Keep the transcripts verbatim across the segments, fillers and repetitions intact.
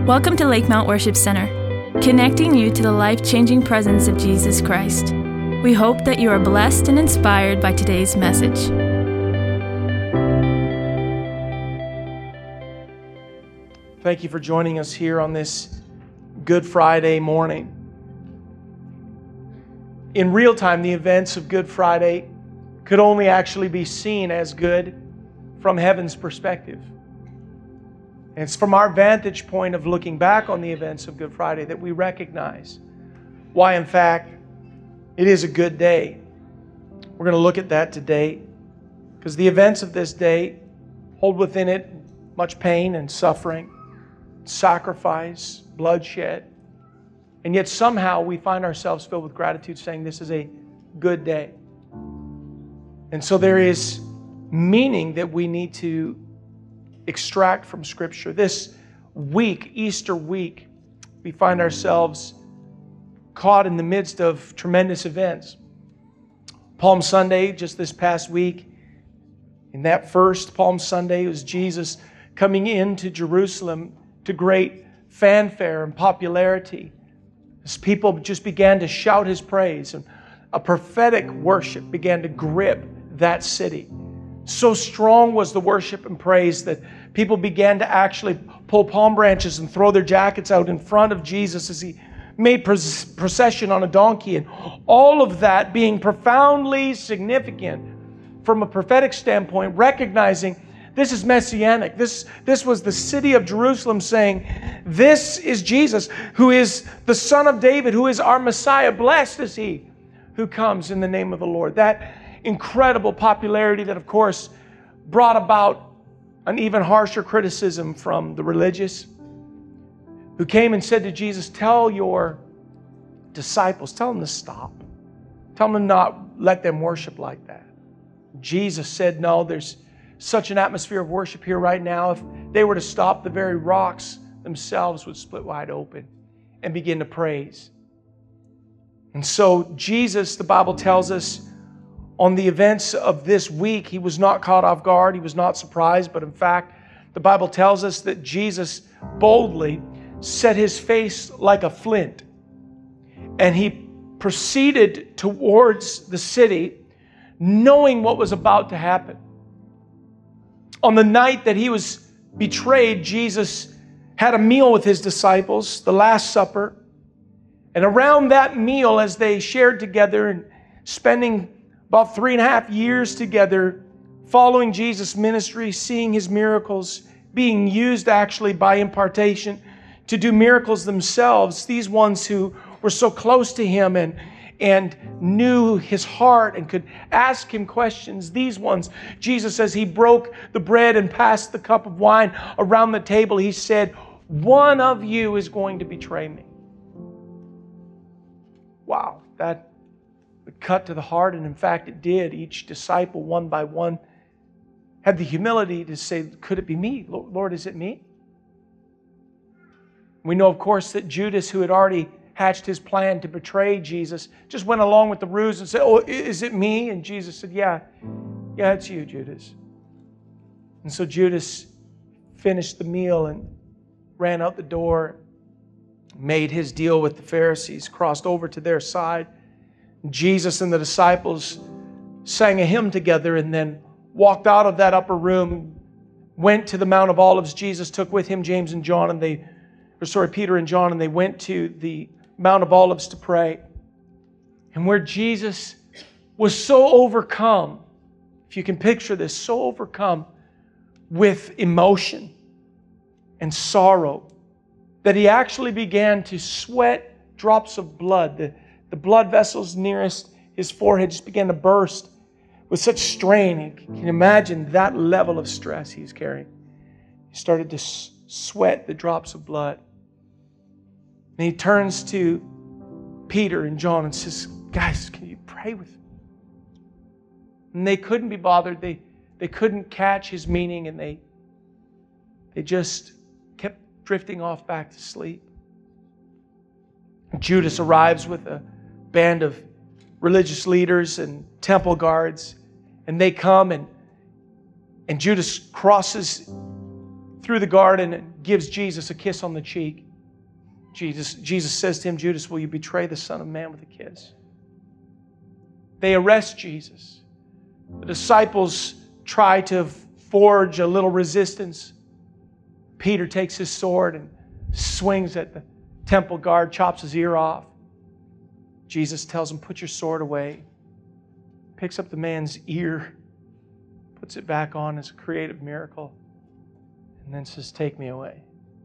Welcome to Lakemount Worship Center, connecting you to the life-changing presence of Jesus Christ. We hope that you are blessed and inspired by today's message. Thank you for joining us here on this Good Friday morning. In real time, the events of Good Friday could only actually be seen as good from heaven's perspective. And it's from our vantage point of looking back on the events of Good Friday that we recognize why, in fact, it is a good day. We're going to look at that today because the events of this day hold within it much pain and suffering, sacrifice, bloodshed. And yet somehow we find ourselves filled with gratitude saying this is a good day. And so there is meaning that we need to extract from Scripture. This week, Easter week, we find ourselves caught in the midst of tremendous events. Palm Sunday, just this past week, in that first Palm Sunday, was Jesus coming into Jerusalem to great fanfare and popularity as people just began to shout His praise, and a prophetic worship began to grip that city. So strong was the worship and praise that people began to actually pull palm branches and throw their jackets out in front of Jesus as He made procession on a donkey. And all of that being profoundly significant from a prophetic standpoint, recognizing this is messianic. This, this was the city of Jerusalem saying, this is Jesus, who is the Son of David, who is our Messiah. Blessed is He who comes in the name of the Lord. That incredible popularity that, of course, brought about an even harsher criticism from the religious, who came and said to Jesus, tell your disciples, tell them to stop. Tell them to not let them worship like that. Jesus said, no, there's such an atmosphere of worship here right now. If they were to stop, the very rocks themselves would split wide open and begin to praise. And so Jesus, the Bible tells us, on the events of this week, He was not caught off guard. He was not surprised. But in fact, the Bible tells us that Jesus boldly set His face like a flint. And He proceeded towards the city, knowing what was about to happen. On the night that He was betrayed, Jesus had a meal with His disciples, the Last Supper. And around that meal, as they shared together and spending about three and a half years together, following Jesus' ministry, seeing His miracles, being used actually by impartation to do miracles themselves. These ones who were so close to Him and, and knew His heart and could ask Him questions. These ones, Jesus says He broke the bread and passed the cup of wine around the table. He said, one of you is going to betray me. Wow, that cut to the heart, and in fact it did. Each disciple, one by one, had the humility to say, could it be me? Lord, is it me? We know, of course, that Judas, who had already hatched his plan to betray Jesus, just went along with the ruse and said, oh, is it me? And Jesus said, yeah, yeah, it's you, Judas. And so Judas finished the meal and ran out the door, made his deal with the Pharisees, crossed over to their side. Jesus and the disciples sang a hymn together and then walked out of that upper room, went to the Mount of Olives. Jesus took with Him James and John, and they, or sorry, Peter and John, and they went to the Mount of Olives to pray. And where Jesus was so overcome, if you can picture this, so overcome with emotion and sorrow that He actually began to sweat drops of blood. The, The blood vessels nearest His forehead just began to burst with such strain. You can imagine that level of stress He's carrying. He started to sweat the drops of blood. And He turns to Peter and John and says, guys, can you pray with me? And they couldn't be bothered. They, they couldn't catch His meaning, and they, they just kept drifting off back to sleep. Judas arrives with a band of religious leaders and temple guards, and they come and and Judas crosses through the garden and gives Jesus a kiss on the cheek. Jesus, Jesus says to him, Judas, will you betray the Son of Man with a kiss? They arrest Jesus. The disciples try to forge a little resistance. Peter takes his sword and swings at the temple guard, chops his ear off. Jesus tells him, put your sword away. Picks up the man's ear, puts it back on as a creative miracle, and then says, take me away.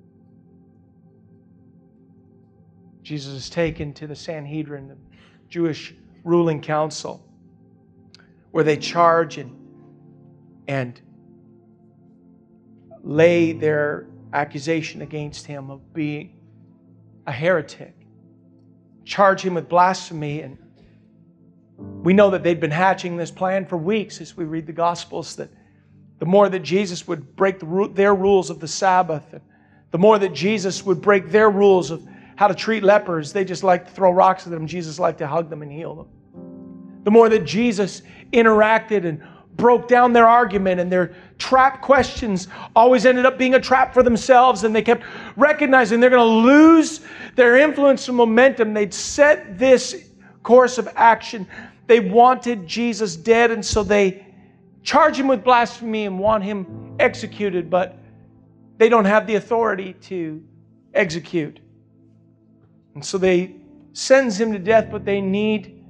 Jesus is taken to the Sanhedrin, the Jewish ruling council, where they charge and, and lay their accusation against him of being a heretic. Charge him with blasphemy. And we know that they'd been hatching this plan for weeks as we read the Gospels, that the more that Jesus would break the, their rules of the Sabbath, and the more that Jesus would break their rules of how to treat lepers, they just liked to throw rocks at them. Jesus liked to hug them and heal them. The more that Jesus interacted and broke down their argument, and their trap questions always ended up being a trap for themselves, and they kept recognizing they're going to lose their influence and momentum. They'd set this course of action. They wanted Jesus dead, and so they charge him with blasphemy and want him executed, but they don't have the authority to execute. And so they sentence him to death, but they need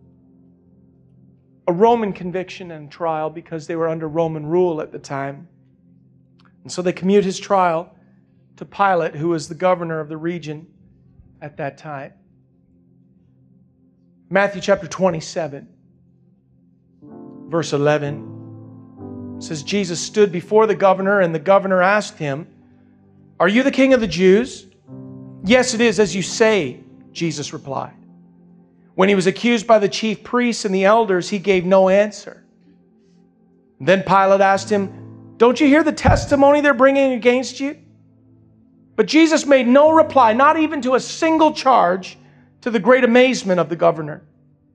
a Roman conviction and trial because they were under Roman rule at the time. And so they commute his trial to Pilate, who was the governor of the region at that time. Matthew chapter twenty-seven, verse eleven says, Jesus stood before the governor, and the governor asked him, "Are you the king of the Jews?" "Yes, it is as you say," Jesus replied. When he was accused by the chief priests and the elders, he gave no answer. Then Pilate asked him, "Don't you hear the testimony they're bringing against you?" But Jesus made no reply, not even to a single charge, to the great amazement of the governor.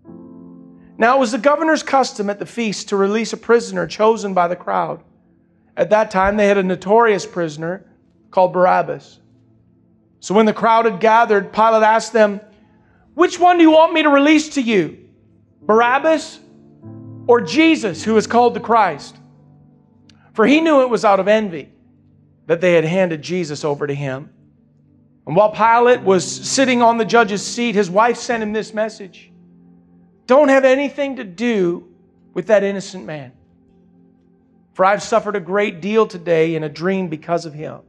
Now it was the governor's custom at the feast to release a prisoner chosen by the crowd. At that time they had a notorious prisoner called Barabbas. So when the crowd had gathered, Pilate asked them, "Which one do you want me to release to you? Barabbas or Jesus, who is called the Christ?" For he knew it was out of envy that they had handed Jesus over to him. And while Pilate was sitting on the judge's seat, his wife sent him this message: "Don't have anything to do with that innocent man, for I've suffered a great deal today in a dream because of him."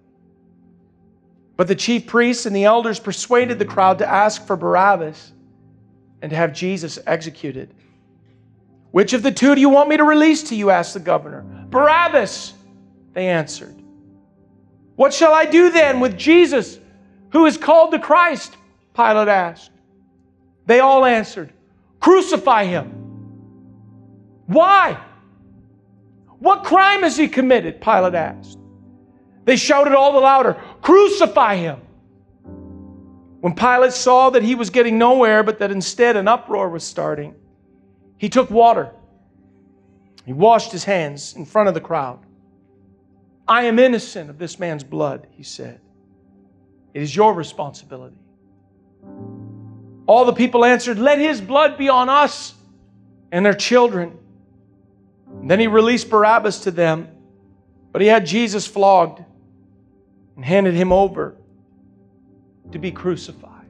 But the chief priests and the elders persuaded the crowd to ask for Barabbas and to have Jesus executed. "Which of the two do you want me to release to you?" asked the governor. "Barabbas," they answered. "What shall I do then with Jesus, who is called the Christ?" Pilate asked. They all answered, "Crucify him." "Why? What crime has he committed?" Pilate asked. They shouted all the louder, "Crucify him." When Pilate saw that he was getting nowhere, but that instead an uproar was starting, he took water. He washed his hands in front of the crowd. "I am innocent of this man's blood," he said. "It is your responsibility." All the people answered, "Let his blood be on us and their children." And then he released Barabbas to them, but he had Jesus flogged and handed him over to be crucified.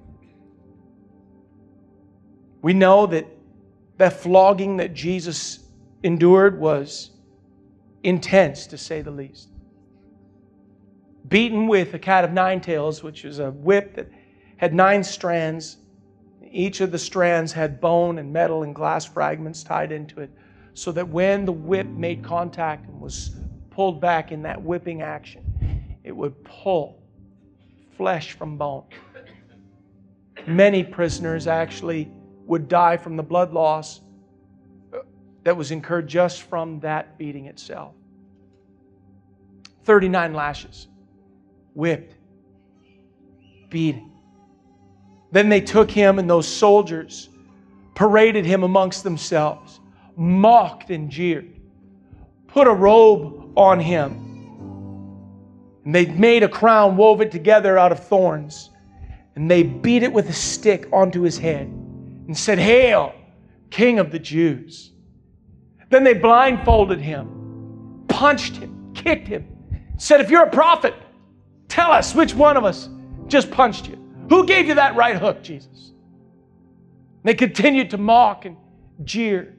We know that that flogging that Jesus endured was intense, to say the least. Beaten with a cat of nine tails, which was a whip that had nine strands. Each of the strands had bone and metal and glass fragments tied into it, so that when the whip made contact and was pulled back in that whipping action, it would pull flesh from bone. Many prisoners actually would die from the blood loss that was incurred just from that beating itself. thirty-nine lashes, whipped, beating. Then they took him, and those soldiers paraded him amongst themselves, mocked and jeered, put a robe on him. And they made a crown, wove it together out of thorns. And they beat it with a stick onto his head and said, "Hail, King of the Jews." Then they blindfolded him, punched him, kicked him, said, "If you're a prophet, tell us which one of us just punched you. Who gave you that right hook, Jesus?" They continued to mock and jeer.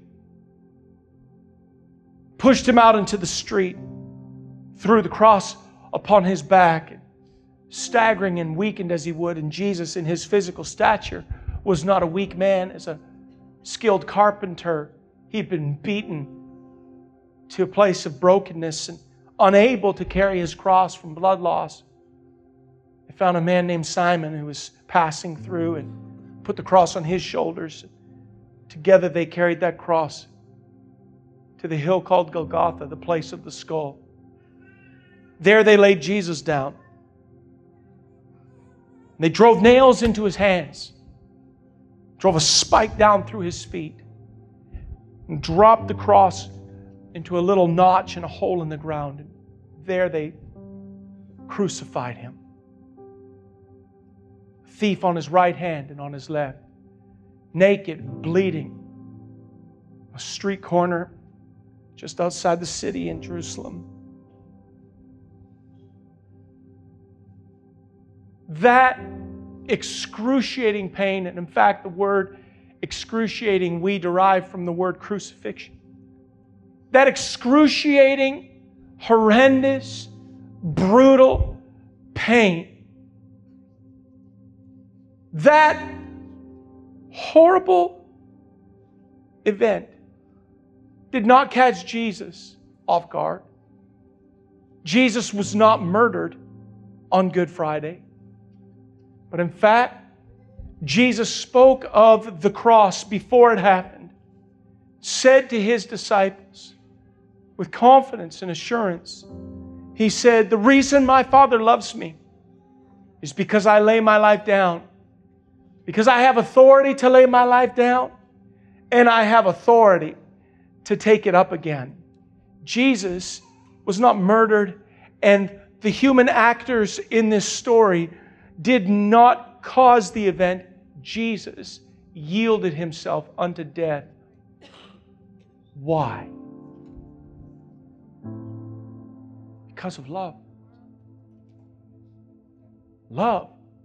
Pushed him out into the street, threw the cross upon his back, staggering and weakened as he would. And Jesus, in his physical stature, was not a weak man. As a skilled carpenter, he'd been beaten to a place of brokenness and unable to carry his cross from blood loss. They found a man named Simon who was passing through and put the cross on his shoulders. Together they carried that cross to the hill called Golgotha, the place of the skull. There they laid Jesus down. They drove nails into his hands, drove a spike down through his feet, and dropped the cross into a little notch and a hole in the ground. And there they crucified him. A thief on his right hand and on his left, naked, bleeding, a street corner just outside the city in Jerusalem. That excruciating pain, and in fact the word excruciating we derive from the word crucifixion. That excruciating, horrendous, brutal pain. That horrible event did not catch Jesus off guard. Jesus was not murdered on Good Friday. But in fact, Jesus spoke of the cross before it happened, said to His disciples with confidence and assurance, He said, "The reason my Father loves me is because I lay my life down. Because I have authority to lay my life down, and I have authority to take it up again." Jesus was not murdered, and the human actors in this story did not cause the event. Jesus yielded Himself unto death. Why? Because of love. Love.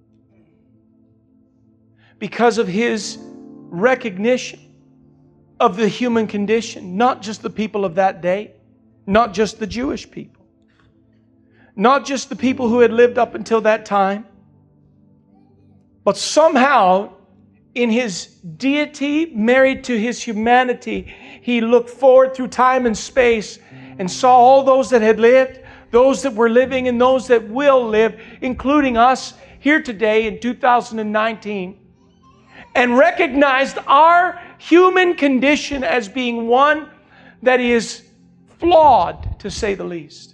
Because of His recognition of the human condition, not just the people of that day, not just the Jewish people, not just the people who had lived up until that time, but somehow in His deity married to His humanity, He looked forward through time and space and saw all those that had lived, those that were living, and those that will live, including us here today in two thousand nineteen, and recognized our human condition as being one that is flawed, to say the least.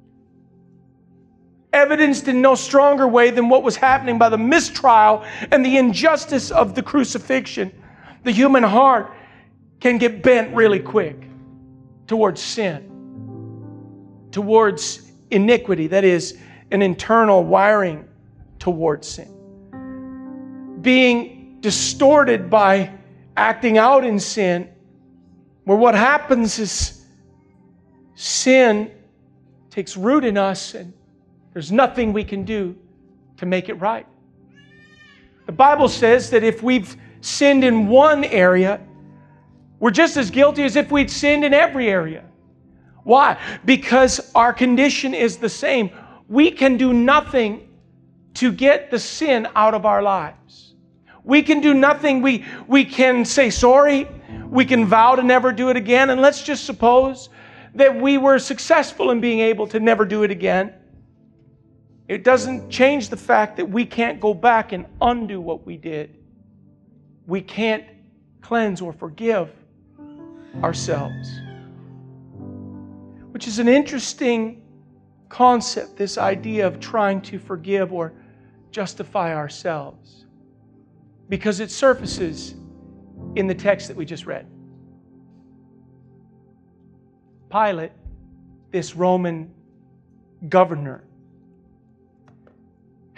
Evidenced in no stronger way than what was happening by the mistrial and the injustice of the crucifixion. The human heart can get bent really quick towards sin, towards iniquity, that is, an internal wiring towards sin. Being distorted by acting out in sin, where what happens is sin takes root in us and there's nothing we can do to make it right. The Bible says that if we've sinned in one area, we're just as guilty as if we'd sinned in every area. Why? Because our condition is the same. We can do nothing to get the sin out of our lives. We can do nothing. We, we can say sorry. We can vow to never do it again. And let's just suppose that we were successful in being able to never do it again. It doesn't change the fact that we can't go back and undo what we did. We can't cleanse or forgive ourselves. Which is an interesting concept, this idea of trying to forgive or justify ourselves. Because it surfaces in the text that we just read. Pilate, this Roman governor,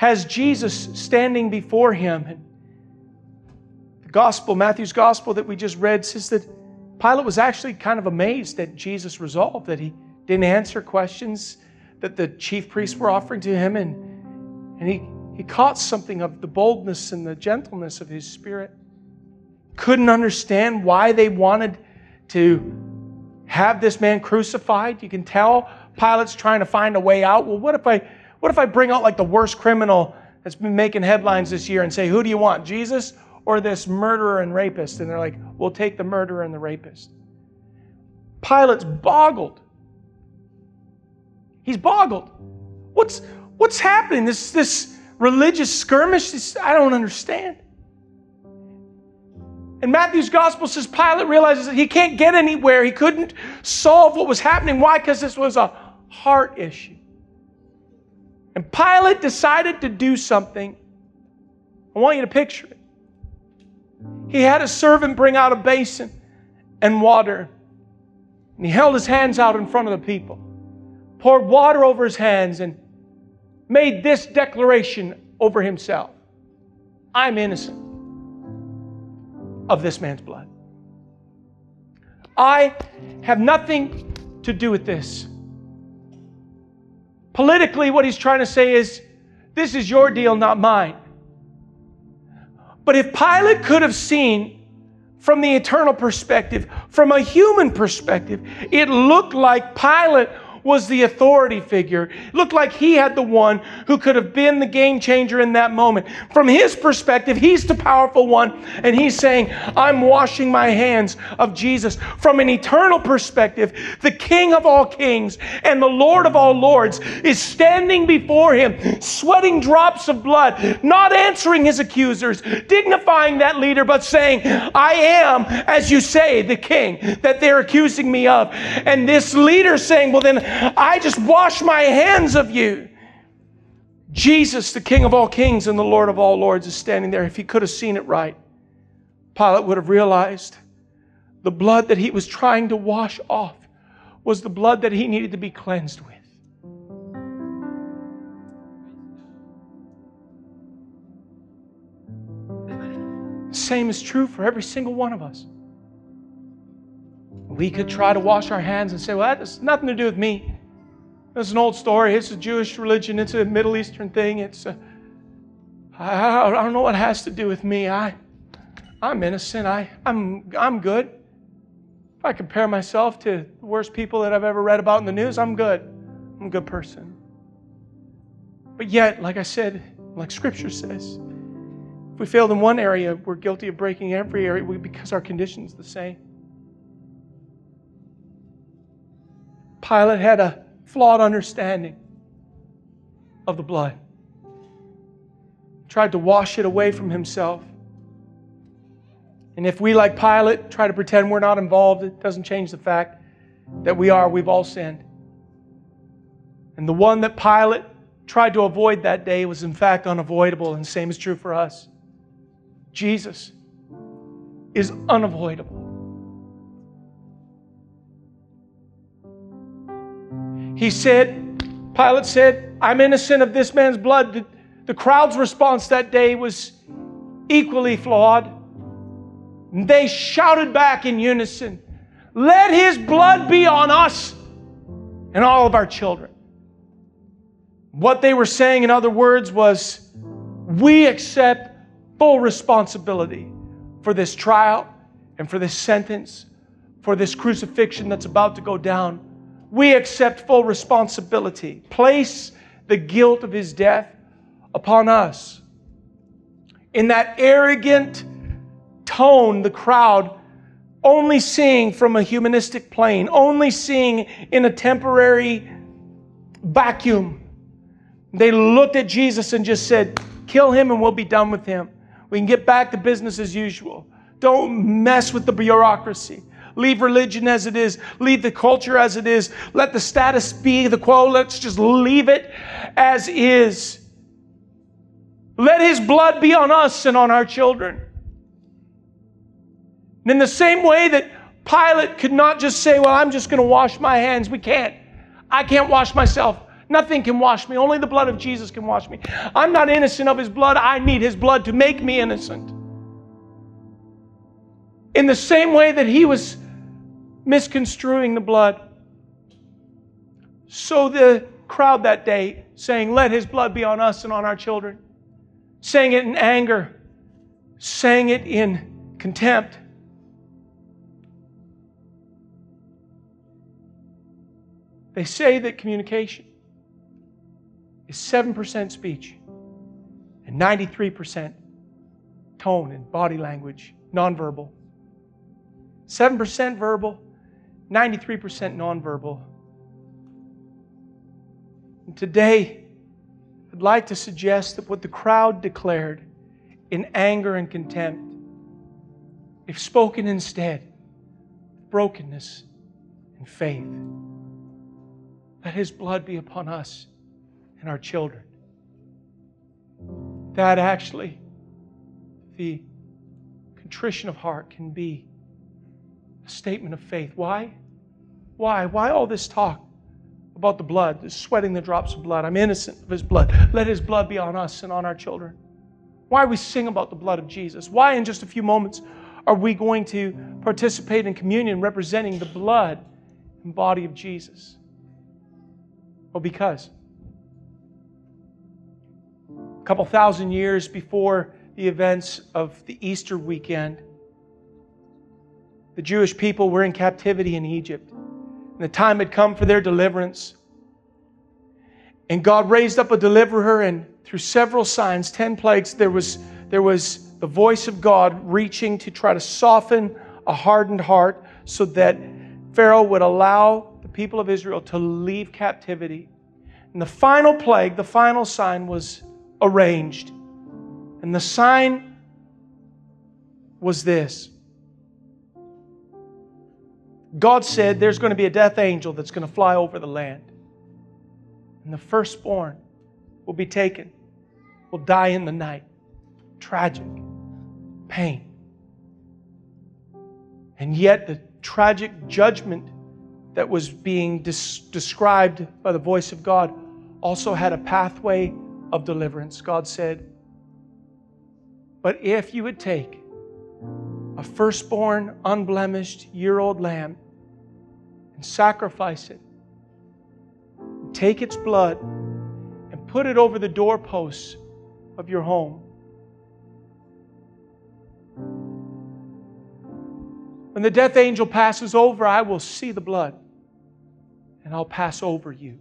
has Jesus standing before him. And the gospel, Matthew's gospel that we just read, says that Pilate was actually kind of amazed at Jesus' resolve, that he didn't answer questions that the chief priests were offering to him. And, and he, he caught something of the boldness and the gentleness of his spirit. Couldn't understand why they wanted to have this man crucified. You can tell Pilate's trying to find a way out. Well, what if I what if I bring out like the worst criminal that's been making headlines this year and say, who do you want, Jesus or this murderer and rapist? And they're like, we'll take the murderer and the rapist. Pilate's boggled. He's boggled. What's what's happening? This this religious skirmish, this, I don't understand. And Matthew's gospel says Pilate realizes that he can't get anywhere. He couldn't solve what was happening. Why? Because this was a heart issue. And Pilate decided to do something. I want you to picture it. He had a servant bring out a basin and water. And he held his hands out in front of the people, poured water over his hands, and made this declaration over himself. I'm innocent of this man's blood. I have nothing to do with this. Politically, what he's trying to say is, this is your deal, not mine. But if Pilate could have seen from the eternal perspective, from a human perspective, it looked like Pilate was the authority figure. It looked like he had the one who could have been the game changer in that moment. From his perspective, he's the powerful one, and he's saying, I'm washing my hands of Jesus. From an eternal perspective, the King of all kings and the Lord of all lords is standing before him, sweating drops of blood, not answering his accusers, dignifying that leader, but saying, I am, as you say, the king that they're accusing me of. And this leader saying, well then, I just wash my hands of you. Jesus, the King of all kings and the Lord of all lords, is standing there. If he could have seen it right, Pilate would have realized the blood that he was trying to wash off was the blood that he needed to be cleansed with. The same is true for every single one of us. We could try to wash our hands and say, well, that has nothing to do with me. It's an old story. It's a Jewish religion. It's a Middle Eastern thing. It's a, I, I don't know what it has to do with me. I, I'm innocent. I, I'm, I'm good. If I compare myself to the worst people that I've ever read about in the news, I'm good. I'm a good person. But yet, like I said, like Scripture says, if we failed in one area, we're guilty of breaking every area because our condition's the same. Pilate had a flawed understanding of the blood. Tried to wash it away from himself. And if we, like Pilate, try to pretend we're not involved, it doesn't change the fact that we are. We've all sinned. And the one that Pilate tried to avoid that day was in fact unavoidable, and the same is true for us. Jesus is unavoidable. He said, Pilate said, I'm innocent of this man's blood. The, the crowd's response that day was equally flawed. They shouted back in unison, let his blood be on us and all of our children. What they were saying, in other words, was, we accept full responsibility for this trial and for this sentence, for this crucifixion that's about to go down. We accept full responsibility. Place the guilt of his death upon us. In that arrogant tone, the crowd, only seeing from a humanistic plane, only seeing in a temporary vacuum, they looked at Jesus and just said, kill him and we'll be done with him. We can get back to business as usual. Don't mess with the bureaucracy. Leave religion as it is. Leave the culture as it is. Let the status be the quo. Let's just leave it as is. Let his blood be on us and on our children. And in the same way that Pilate could not just say, well, I'm just going to wash my hands. We can't. I can't wash myself. Nothing can wash me. Only the blood of Jesus can wash me. I'm not innocent of His blood. I need His blood to make me innocent. In the same way that He was misconstruing the blood, so the crowd that day saying, let His blood be on us and on our children, saying it in anger, saying it in contempt. They say that communication is seven percent speech and ninety-three percent tone and body language, nonverbal. seven percent verbal, ninety-three percent nonverbal. And today, I'd like to suggest that what the crowd declared in anger and contempt, if spoken instead, brokenness and faith. Let His blood be upon us and our children. That actually, the contrition of heart can be a statement of faith. Why? Why? Why all this talk about the blood, the sweating the drops of blood? I'm innocent of His blood. Let His blood be on us and on our children. Why we sing about the blood of Jesus? Why in just a few moments are we going to participate in communion representing the blood and body of Jesus? Well, because a couple thousand years before the events of the Easter weekend, the Jewish people were in captivity in Egypt. And the time had come for their deliverance. And God raised up a deliverer, and through several signs, ten plagues, there was, there was the voice of God reaching to try to soften a hardened heart so that Pharaoh would allow the people of Israel to leave captivity. And the final plague, the final sign was arranged. And the sign was this. God said there's going to be a death angel that's going to fly over the land. And the firstborn will be taken, will die in the night. Tragic. Pain. And yet the tragic judgment that was being des- described by the voice of God also had a pathway of deliverance. God said, but if you would take a firstborn, unblemished, year-old lamb and sacrifice it, take its blood and put it over the doorposts of your home, when the death angel passes over, I will see the blood and I'll pass over you.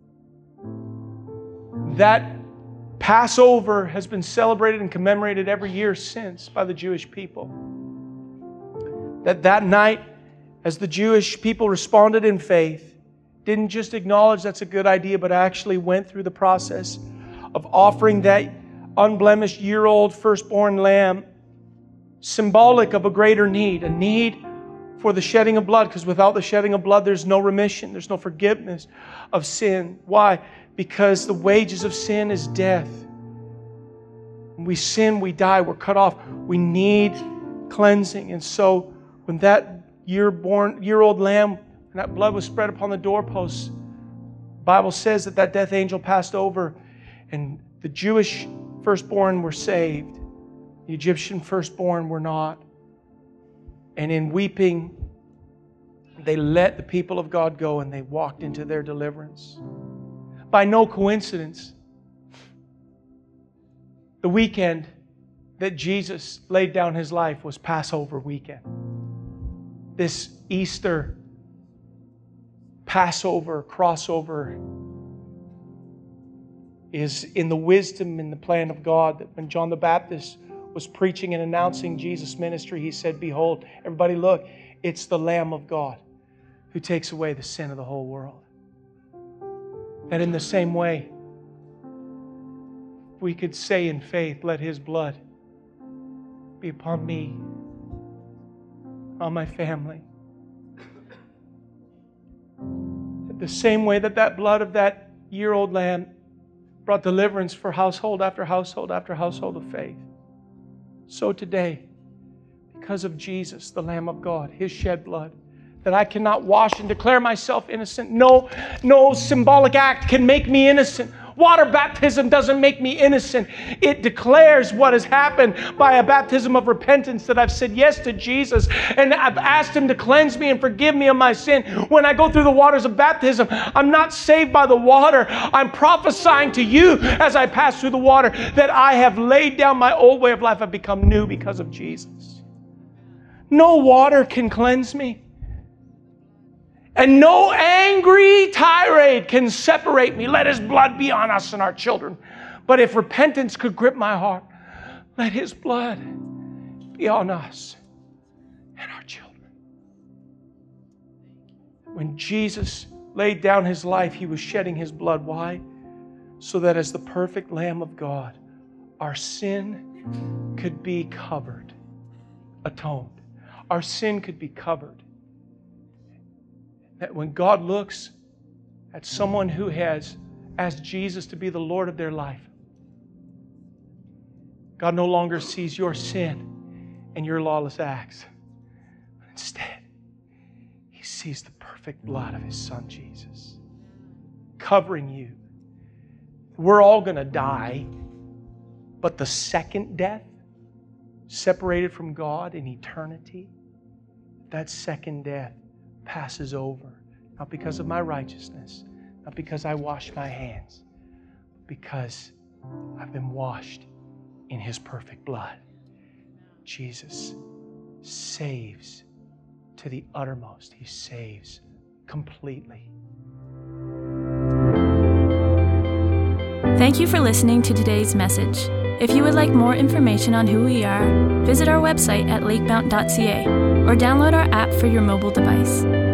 That Passover has been celebrated and commemorated every year since by the Jewish people. That that night, as the Jewish people responded in faith, didn't just acknowledge that's a good idea, but actually went through the process of offering that unblemished year-old firstborn lamb, symbolic of a greater need, a need for the shedding of blood, because without the shedding of blood, there's no remission, there's no forgiveness of sin. Why? Because the wages of sin is death. When we sin, we die, we're cut off. We need cleansing. And so when that year-born, year-old lamb and that blood was spread upon the doorposts, the Bible says that that death angel passed over and the Jewish firstborn were saved. The Egyptian firstborn were not. And in weeping, they let the people of God go and they walked into their deliverance. By no coincidence, the weekend that Jesus laid down His life was Passover weekend. This Easter, Passover, crossover is in the wisdom and the plan of God, that when John the Baptist was preaching and announcing Jesus' ministry, he said, behold, everybody look, it's the Lamb of God who takes away the sin of the whole world. And in the same way, we could say in faith, let His blood be upon me, on my family. The same way that that blood of that year-old lamb brought deliverance for household after household after household of faith, so today, because of Jesus, the Lamb of God, His shed blood, that I cannot wash and declare myself innocent. No, no symbolic act can make me innocent. Water baptism doesn't make me innocent. It declares what has happened by a baptism of repentance, that I've said yes to Jesus and I've asked Him to cleanse me and forgive me of my sin. When I go through the waters of baptism, I'm not saved by the water. I'm prophesying to you as I pass through the water that I have laid down my old way of life. I've become new because of Jesus. No water can cleanse me. And no angry tirade can separate me. Let His blood be on us and our children. But if repentance could grip my heart, let His blood be on us and our children. When Jesus laid down His life, He was shedding His blood. Why? So that as the perfect Lamb of God, our sin could be covered, atoned. Our sin could be covered. That when God looks at someone who has asked Jesus to be the Lord of their life, God no longer sees your sin and your lawless acts. But instead, He sees the perfect blood of His Son, Jesus, covering you. We're all going to die, but the second death, separated from God in eternity, that second death passes over. Not because of my righteousness, not because I wash my hands, but because I've been washed in His perfect blood. Jesus saves to the uttermost. He saves completely. Thank you for listening to today's message. If you would like more information on who we are, visit our website at lakemount dot c a or download our app for your mobile device.